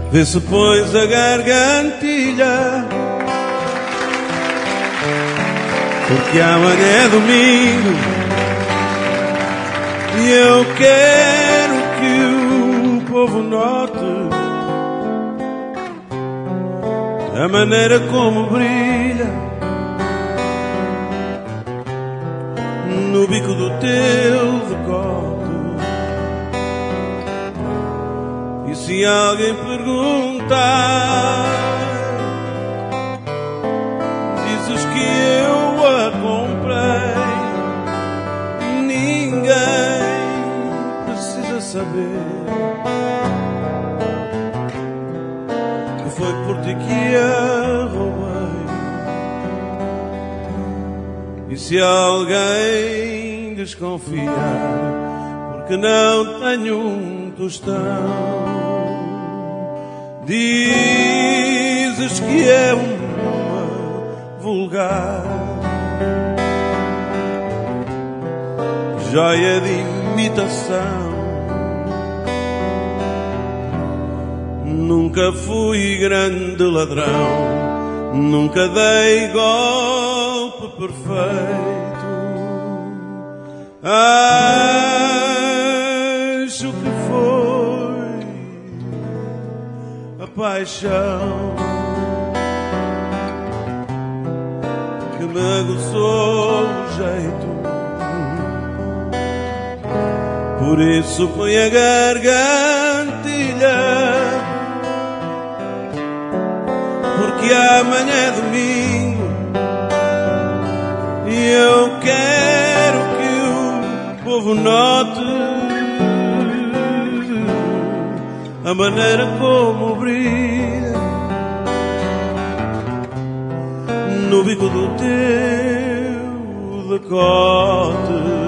Vê se pões a gargantilha, porque amanhã é domingo e eu quero que o povo note a maneira como brilha no bico do teu decote. E se alguém perguntar, dizes que eu a comprei. Ninguém precisa saber que foi por ti que a roubei. E se alguém desconfiar porque não tenho um tostão, dizes que é uma vulgar joia de imitação. Nunca fui grande ladrão, nunca dei golpe perfeito. Acho que foi a paixão que me aguçou o jeito. Por isso põe a gargantilha, porque amanhã é domingo e eu quero que o povo note a maneira como brilha no bico do teu decote.